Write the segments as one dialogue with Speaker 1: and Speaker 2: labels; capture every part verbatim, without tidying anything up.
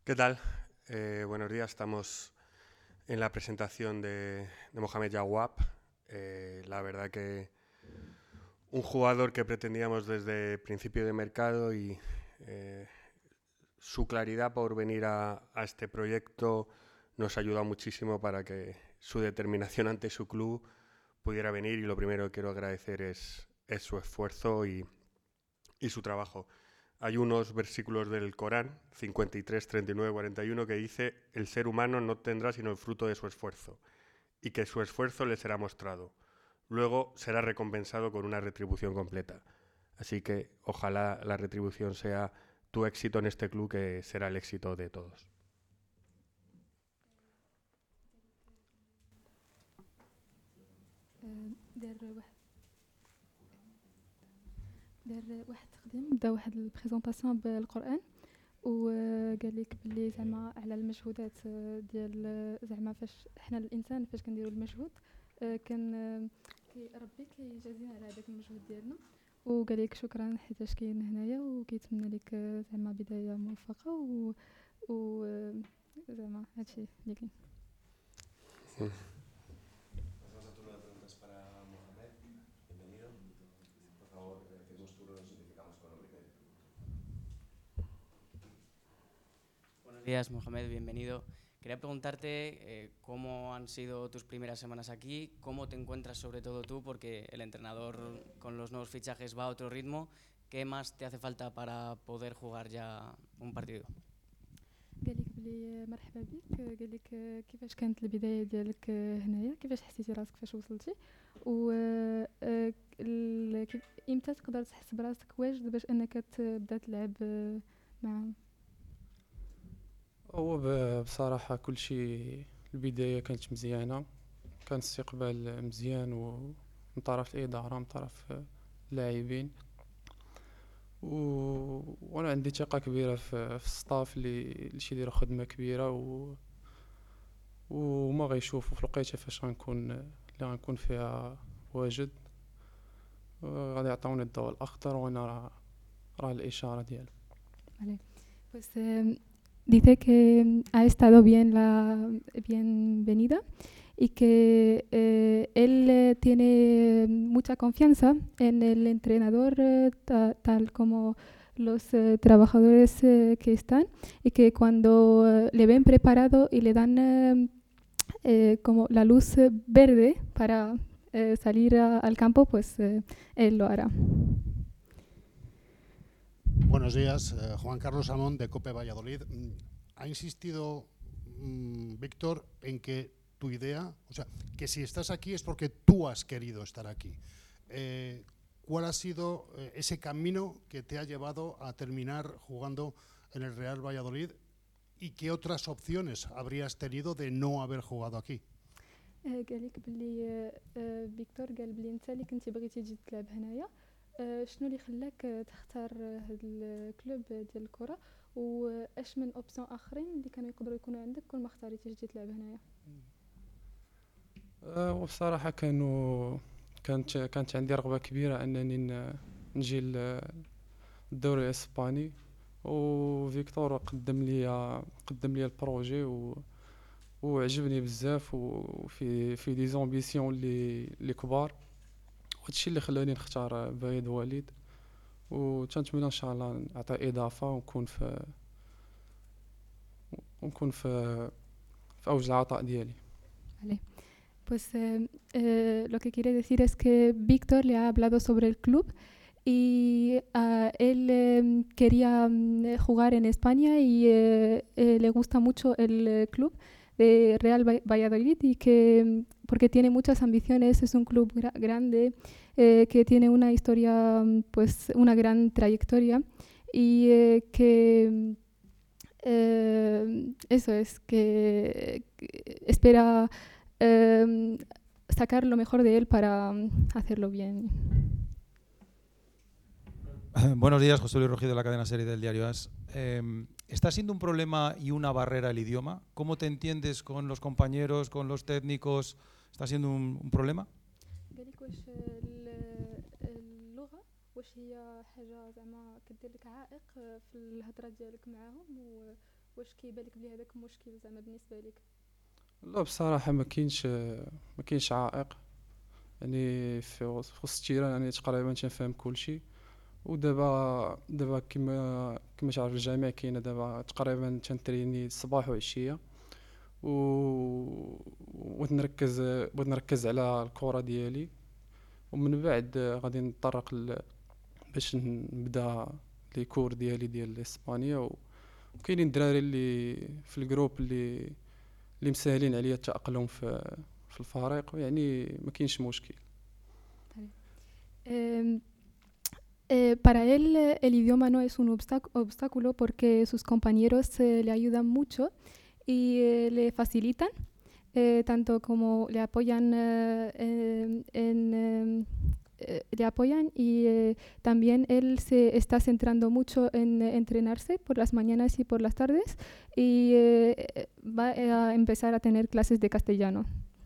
Speaker 1: ¿Qué tal? Eh, buenos días, estamos en la presentación de, de Mohamed Jawab. Eh, la verdad que un jugador que pretendíamos desde principio de mercado y eh, su claridad por venir a, a este proyecto nos ayuda muchísimo para que su determinación ante su club pudiera venir, y lo primero que quiero agradecer es, es su esfuerzo y, y su trabajo. Hay unos versículos del Corán, cincuenta y tres, treinta y nueve, cuarenta y uno, que dice: el ser humano no tendrá sino el fruto de su esfuerzo, y que su esfuerzo le será mostrado. Luego será recompensado con una retribución completa. Así que ojalá la retribución sea tu éxito en este club, que será el éxito de todos.
Speaker 2: دار واحد دار واحد التقديم بدا واحد البريزونطاسيون بالقران وقال لك بلي زعما على المجهودات ديال زعما فاش حنا الانسان فاش كنديروا المجهود كان كي ربي كيجازينا على هذاك المجهود ديالنا وقال لك شكرا حيتاش كاين هنايا وكيتمنى لك زعما بدايه موفقه و, و زعما هادشي اللي كاين.
Speaker 3: Buenos días, Mohamed, bienvenido. Quería preguntarte eh, cómo han sido tus primeras semanas aquí, cómo te encuentras sobre todo tú, porque el entrenador con los nuevos fichajes va a otro ritmo. ¿Qué más te hace falta para poder jugar ya un partido?
Speaker 2: قال لك بلي مرحبا بك، قال لك كيفاش كانت البدايه ديالك هنايا، كيفاش حسيتي راسك فاش وصلتي، و امتى تقدر تحس براسك واجد باش انك تبدا تلعب معهم؟
Speaker 4: هو بصراحة كل شيء البداية كانت مزيانة، كان استقبال مزيان ومن طرف الإدارة من طرف اللاعبين، و... وانا عندي ثقة كبيرة في, في الستاف اللي اللي يديروا خدمة كبيرة، و... وما غيشوفوا في الوقيته فاش غنكون اللي غنكون فيها واجد غادي يعطوني الضوء الأخضر، وانا راه راه الإشارة ديالو.
Speaker 2: Vale, pues eh, dice que ha estado bien la bienvenida y que eh, él eh, tiene mucha confianza en el entrenador eh, ta, tal como los eh, trabajadores eh, que están, y que cuando eh, le ven preparado y le dan eh, eh, como la luz verde para eh, salir a, al campo, pues eh, él lo hará.
Speaker 5: Buenos días, eh, Juan Carlos Amón de COPE Valladolid. Ha insistido mmm, Víctor en que tu idea, o sea, que si estás aquí es porque tú has querido estar aquí. Eh, ¿Cuál ha sido eh, ese camino que te ha llevado a terminar jugando en el Real Valladolid, y qué otras opciones habrías tenido de no haber jugado aquí?
Speaker 2: قال لك بلي فيكتور قال بلي انت اللي كنتي بغيتي تجي تلعب هنايا، شنو اللي خلاك تختار هذا الكلوب ديال الكره، واش من اوبسيون اخرين اللي كانوا يقدروا يكونوا عندك كل ما اختاريتي تجي تلعب هنايا؟
Speaker 4: أه وبصراحه كانوا كانت كانت عندي رغبه كبيره انني نجي الدوري الاسباني، وفيكتور قدم لي قدم لي البروجي و وعجبني بزاف، وفي في دي زامبيسيون اللي اللي كبار، وهادشي اللي خلاني نختار بعيد وليد، وتنتمنى ان شاء الله نعطي اضافه ونكون في ونكون في في اوج العطاء ديالي.
Speaker 2: Vale. Pues eh, eh, lo que quiere decir es que Víctor le ha hablado sobre el club y uh, él eh, quería um, jugar en España y eh, eh, le gusta mucho el eh, club de Real Valladolid, y que porque tiene muchas ambiciones, es un club gra- grande eh, que tiene una historia, pues una gran trayectoria, y eh, que eh, eso es que, que espera eh, sacar lo mejor de él para hacerlo bien.
Speaker 6: Buenos días, José Luis Rojido de la cadena SER del diario AS. Eh, ¿Está siendo un problema y una barrera el idioma? ¿Cómo te entiendes con los compañeros, con los técnicos? ¿Está siendo un, un problema?
Speaker 2: واش هي حاجه زعما كدير لك عائق في الهضره ديالك معاهم واش كيبان لك بلي هذاك مشكل زعما بالنسبه لك؟
Speaker 4: لا بصراحه ما كاينش ما كاينش عائق، يعني في وسط التيران يعني تقريبا تنفهم كلشي. ودابا دابا كما كما تعرف الجامع كاينه دابا تقريبا تنتريني الصباح وعشيه، و بغيت نركز بغيت نركز على الكره ديالي، ومن بعد غادي نتطرق ل... باش نبدا لي كور ديالي ديال الاسبانيا. وكاينين الدراري اللي في الجروب اللي اللي مسهلين عليا التاقلم في في الفريق، يعني ما كاينش مشكل.
Speaker 2: Eh, eh, para él eh, el idioma no es un obstac- obstáculo porque sus compañeros eh, le ayudan mucho y eh, le facilitan, eh, tanto como le apoyan eh, en, en, eh, eh, le apoyan y eh, también él se está centrando mucho en eh, entrenarse por las mañanas y por las tardes y eh, va a empezar a tener clases de castellano.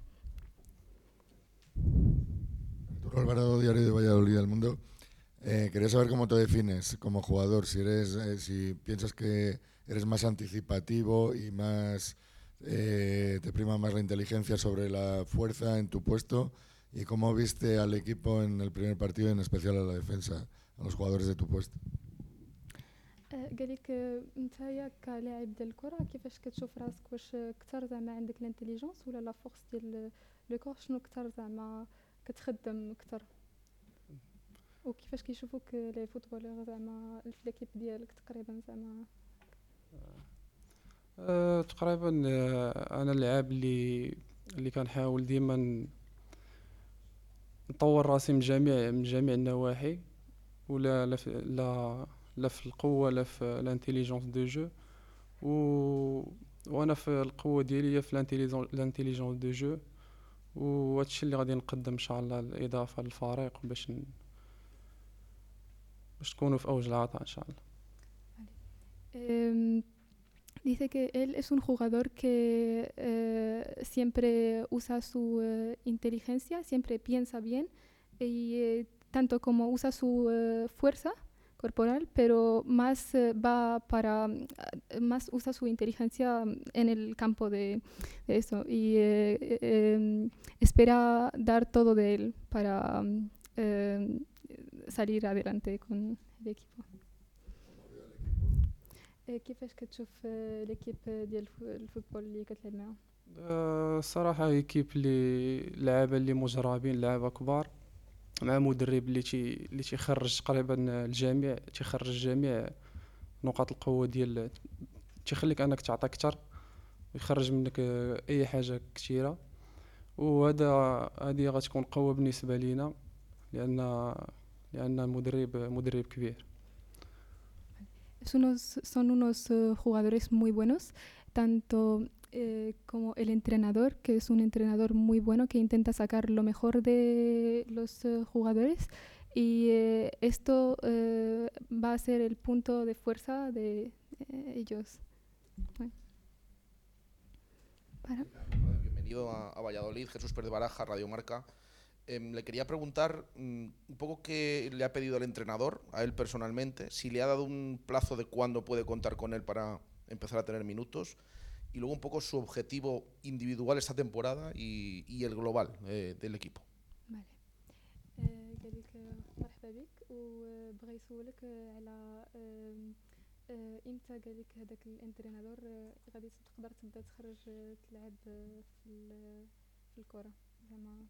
Speaker 7: Arturo Alvarado, Diario de Valladolid, El Mundo. Eh, quería saber cómo te defines como jugador, si eres, eh, si piensas que eres más anticipativo y más eh, te prima más la inteligencia sobre la fuerza en tu puesto, y cómo viste al equipo en el primer partido, en especial a la defensa, a los jugadores de tu puesto.
Speaker 2: قال لك نتايا كلاعب ديال الكره كيفاش كتشوف راسك؟ واش كثر زعما عندك الانتيليجنس ولا لا فورس ديال لو كور؟ شنو كثر زعما كتخدم كثر؟ وكيفاش كيشوفوك لي فوتبولور زعما في ليكيب ديالك تقريبا زعما؟
Speaker 4: أه تقريبا أه انا اللاعب اللي اللي كنحاول ديما نطور راسي من جميع من جميع النواحي، ولا لا في لا لا في القوه لا في الانتيليجنس دو جو. و وانا في القوه ديالي هي في الانتيليجنس دو جو، وهادشي اللي غادي نقدم ان شاء الله الاضافه للفريق باش ن... باش تكونوا في اوج العطاء ان شاء الله.
Speaker 2: Um, dice que él es un jugador que uh, siempre usa su uh, inteligencia, siempre piensa bien y uh, tanto como usa su uh, fuerza corporal, pero más uh, va para uh, más usa su inteligencia en el campo de, de eso y uh, uh, espera dar todo de él para uh, salir adelante con el equipo. كيفاش كتشوف ليكيب ديال الفوتبول اللي كتلعب معاهم؟
Speaker 4: أه صراحه ايكيب اللي لعابه اللي مجربين لعابه كبار، مع مدرب اللي تي اللي تيخرج تقريبا الجميع تيخرج جميع نقاط القوه ديال تيخليك انك تعطي اكثر ويخرج منك اي حاجه كثيره. وهذا هذه غتكون قوه بالنسبه لينا، لان لان المدرب مدرب كبير.
Speaker 2: Son unos, son unos uh, jugadores muy buenos, tanto eh, como el entrenador, que es un entrenador muy bueno que intenta sacar lo mejor de los uh, jugadores y eh, esto uh, va a ser el punto de fuerza de eh, ellos. Bueno. Para.
Speaker 8: Bienvenido a, a Valladolid, Jesús Pérez de Baraja, Radio Marca. Eh, le quería preguntar mmm, un poco qué le ha pedido el entrenador a él personalmente, si le ha dado un plazo de cuándo puede contar con él para empezar a tener minutos, y luego un poco su objetivo individual esta temporada y, y el global eh, del equipo.
Speaker 2: Vale. قال لك مرحبا بك وبغى يسولك على امتى قال لك هذاك الانترينادور غادي تقدر تبدا تخرج تلعب في في الكره زعما؟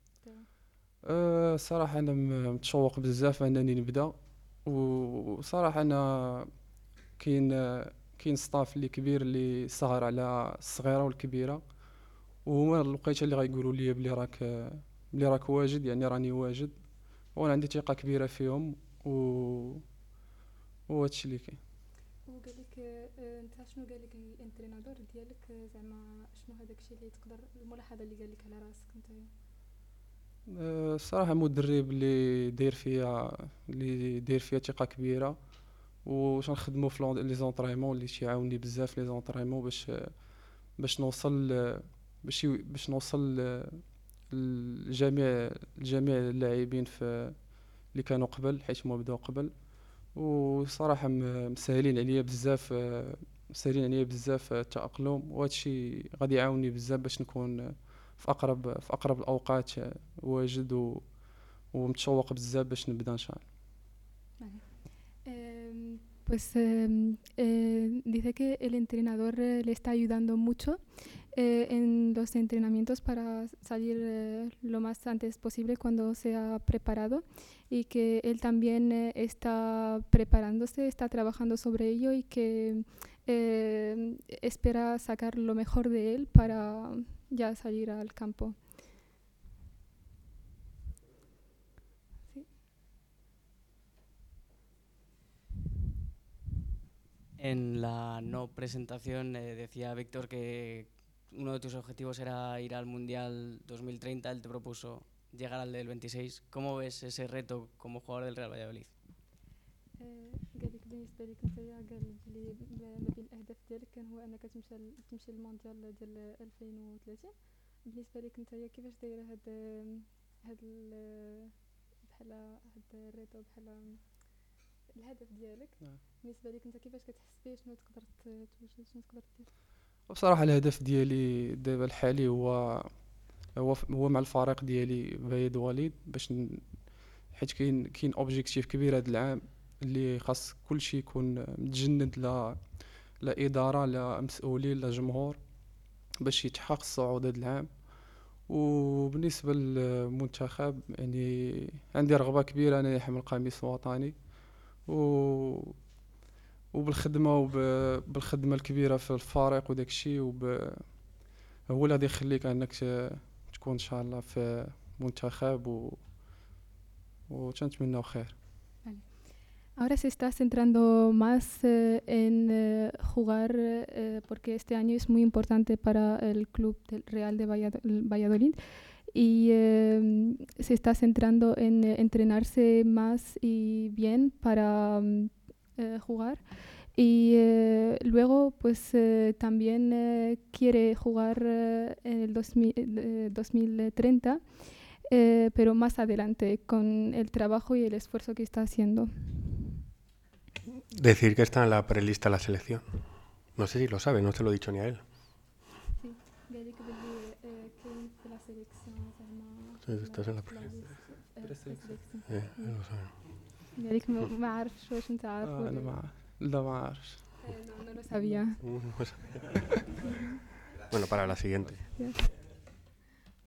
Speaker 4: أه صراحه انا متشوق بزاف انني نبدا، وصراحه انا كاين كاين ستاف اللي كبير اللي سهر على الصغيره والكبيره، وهما الوقيته اللي غيقولوا لي بلي راك بلي راك واجد، يعني راني واجد، وانا عندي ثقه كبيره فيهم. و وهادشي اللي كاين.
Speaker 2: وقال لك انت شنو قال لك الانترينادور ديالك زعما شنو هذاك الشيء اللي تقدر الملاحظه اللي قال لك على راسك انت؟
Speaker 4: الصراحه مدرب اللي داير فيا اللي داير فيا ثقه كبيره، واش نخدموا في لي زونطريمون اللي تيعاوني بزاف لي زونطريمون باش باش نوصل باش باش نوصل لجميع جميع اللاعبين في اللي كانوا قبل حيت هما بداو قبل. وصراحه مسهلين عليا بزاف سايرين عليا بزاف التأقلم، وهذا الشيء غادي يعاونني بزاف باش نكون في اقرب في اقرب الاوقات واجد و... ومتشوق بزاف باش نبدا ان شاء الله.
Speaker 2: Eh, pues eh, eh, dice que el entrenador eh, le está ayudando mucho eh, en los entrenamientos para salir eh, lo más antes posible cuando se ha preparado, y que él también eh, está preparándose, está trabajando sobre ello, y que eh, espera sacar lo mejor de él para ya salir al campo.
Speaker 3: En la no presentación eh, decía Víctor que uno de tus objetivos era ir al Mundial dos mil treinta, él te propuso llegar al del veintiséis. ¿Cómo ves ese reto como jugador del Real Valladolid?
Speaker 2: قال لك بالنسبه لك انت قال لي ما بين الاهداف ديالك كان هو انك تمشي تمشي للمونديال ديال ألفين وثلاثين. بالنسبه لك انت كيفاش دايره هاد هاد بحال هاد الريتو بحال الهدف ديالك؟ بالنسبه لك انت كيفاش كتحس بيه؟ شنو تقدر توجد شنو تقدر دير؟
Speaker 4: بصراحه الهدف ديالي دابا الحالي هو هو هو مع الفريق ديالي فاليادوليد، باش ن... حيت كاين كاين اوبجيكتيف كبير هذا العام اللي خاص كل شيء يكون متجند لا لا اداره لا مسؤولين لا جمهور باش يتحقق الصعود هذا العام. وبالنسبه للمنتخب يعني عندي رغبه كبيره انا نحمل قميص وطني، و وبالخدمه وبالخدمه الكبيره في الفريق وداك الشيء وب... هو اللي غادي يخليك انك تكون ان شاء الله في منتخب و وتنتمناو خير.
Speaker 2: Ahora se está centrando más eh, en eh, jugar eh, porque este año es muy importante para el club del Real de Valladolid, y eh, se está centrando en eh, entrenarse más y bien para eh, jugar, y eh, luego pues eh, también eh, quiere jugar eh, en el dos mil, eh, dos mil treinta, eh, pero más adelante con el trabajo y el esfuerzo que está haciendo.
Speaker 1: Decir que está en la prelista de la selección. No sé si lo sabe, no se lo he dicho ni a él.
Speaker 2: Sí, قال لك باللي كاين في لا سيليكسيون زعما.
Speaker 1: Sí, estás en la preselección. Eh, él lo sabe.
Speaker 2: قال لك ما عارفش واش انت عارف.
Speaker 4: آه انا ما لا ما عارفش.
Speaker 2: No, no lo sabía.
Speaker 1: Bueno, para la siguiente.
Speaker 2: Yeah.